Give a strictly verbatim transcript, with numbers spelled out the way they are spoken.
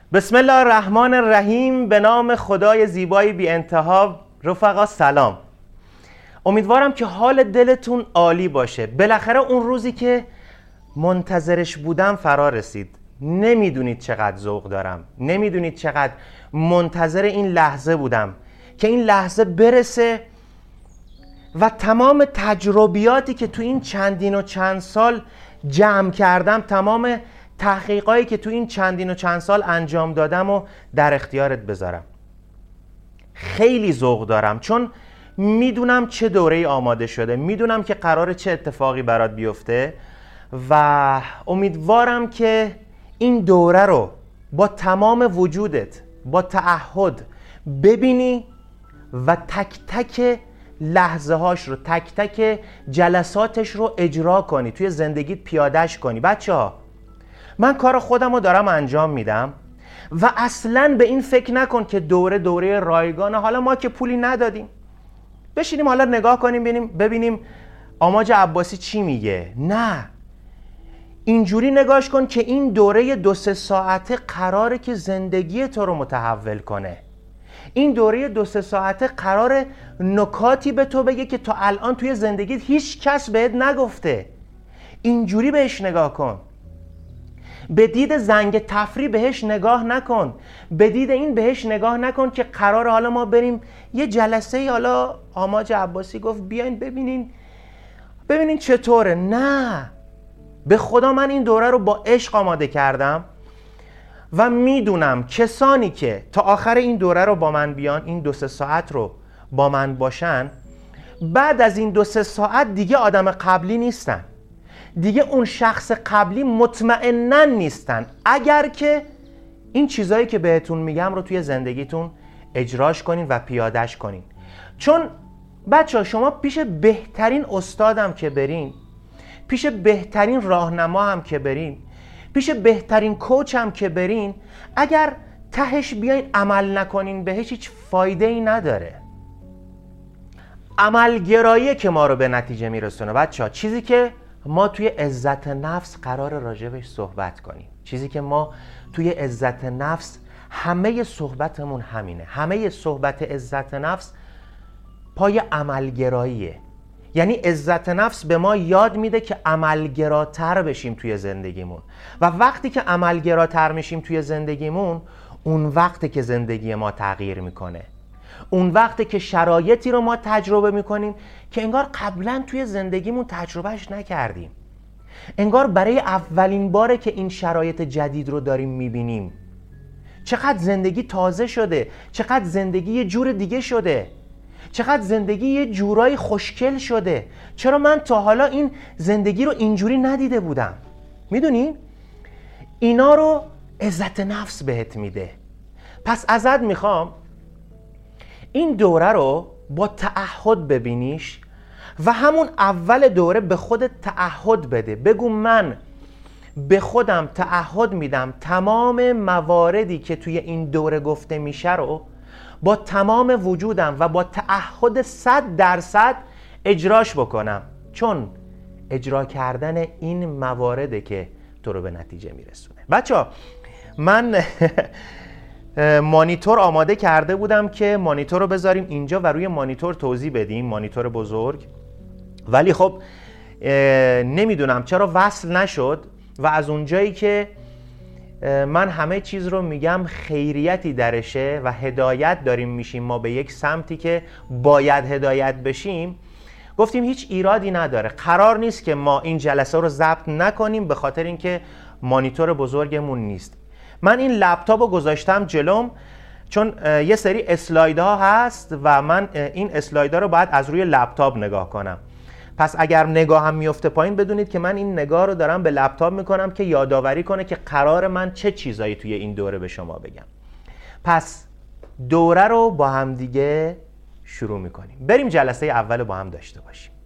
بسم الله الرحمن الرحیم. به نام خدای زیبای بی انتها. رفقا سلام، امیدوارم که حال دلتون عالی باشه. بالاخره اون روزی که منتظرش بودم فرا رسید. نمیدونید چقدر ذوق دارم، نمیدونید چقدر منتظر این لحظه بودم که این لحظه برسه و تمام تجربیاتی که تو این چندین و چند سال جمع کردم، تمام تحقیقاتی که تو این چندین و چند سال انجام دادم و در اختیارت بذارم. خیلی ذوق دارم چون میدونم چه دوره‌ای آماده شده، میدونم که قراره چه اتفاقی برات بیفته و امیدوارم که این دوره رو با تمام وجودت، با تعهد ببینی و تک تک لحظه هاش رو، تک تک جلساتش رو اجرا کنی، توی زندگیت پیادهش کنی. بچه ها، من کار خودم رو دارم انجام میدم و اصلاً به این فکر نکن که دوره دوره رایگانه. حالا ما که پولی ندادیم بشینیم حالا نگاه کنیم ببینیم ببینیم آماج عباسی چی میگه. نه، اینجوری نگاش کن که این دوره دو سه ساعته قراره که زندگی تو رو متحول کنه. این دوره دو سه ساعته قراره نکاتی به تو بگه که تا الان توی زندگیت هیچ کس بهت نگفته. اینجوری بهش نگاه کن. به دید زنگ تفریح بهش نگاه نکن. به دید این بهش نگاه نکن که قراره حالا ما بریم یه جلسه، حالا آماج عباسی گفت بیاین ببینین ببینین چطوره. نه، به خدا من این دوره رو با عشق آماده کردم و میدونم کسانی که تا آخر این دوره رو با من بیان، این دو سه ساعت رو با من باشن، بعد از این دو سه ساعت دیگه آدم قبلی نیستن، دیگه اون شخص قبلی مطمئناً نیستن، اگر که این چیزایی که بهتون میگم رو توی زندگیتون اجراش کنین و پیادهش کنین. چون بچه ها، شما پیش بهترین استادم که برین، پیش بهترین راهنما هم که برین، پیش بهترین کوچ هم که برین، اگر تهش بیاین عمل نکنین بهش هیچ فایده ای نداره. عملگرایی که ما رو به نتیجه میرسونه. بچه ها، چیزی که ما توی عزت نفس قرار راجبش صحبت کنیم، چیزی که ما توی عزت نفس همه صحبتمون همینه. همه صحبت عزت نفس پای عملگراییه. یعنی عزت نفس به ما یاد میده که عملگراتر بشیم توی زندگیمون و وقتی که عملگراتر میشیم توی زندگیمون، اون وقتی که زندگی ما تغییر میکنه، اون وقتی که شرایطی رو ما تجربه میکنیم که انگار قبلا توی زندگیمون تجربهش نکردیم، انگار برای اولین باره که این شرایط جدید رو داریم میبینیم. چقدر زندگی تازه شده، چقدر زندگی یه جور دیگه شده، چقدر زندگی یه جورایی خوشگل شده. چرا من تا حالا این زندگی رو اینجوری ندیده بودم؟ میدونی؟ اینا رو عزت نفس بهت میده. پس ازت میخوام این دوره رو با تعهد ببینیش و همون اول دوره به خودت تعهد بده. بگو من به خودم تعهد میدم تمام مواردی که توی این دوره گفته میشه رو با تمام وجودم و با تعهد صد درصد اجراش بکنم، چون اجرا کردن این موارده که تو رو به نتیجه میرسونه. بچه ها، من مانیتور آماده کرده بودم که مانیتور رو بذاریم اینجا و روی مانیتور توضیح بدیم، مانیتور بزرگ، ولی خب نمیدونم چرا وصل نشد و از اونجایی که من همه چیز رو میگم خیریتی درشه و هدایت داریم میشیم ما به یک سمتی که باید هدایت بشیم، گفتیم هیچ ایرادی نداره، قرار نیست که ما این جلسه رو ضبط نکنیم به خاطر اینکه مانیتور بزرگمون نیست. من این لپتاپ رو گذاشتم جلوم چون یه سری اسلایدها هست و من این اسلایدها رو باید از روی لپتاپ نگاه کنم. پس اگر نگاهم میفته پایین بدونید که من این نگاه رو دارم به لپتاپ میکنم که یادآوری کنه که قرار من چه چیزایی توی این دوره به شما بگم. پس دوره رو با هم دیگه شروع میکنیم. بریم جلسه اول رو با هم داشته باشیم.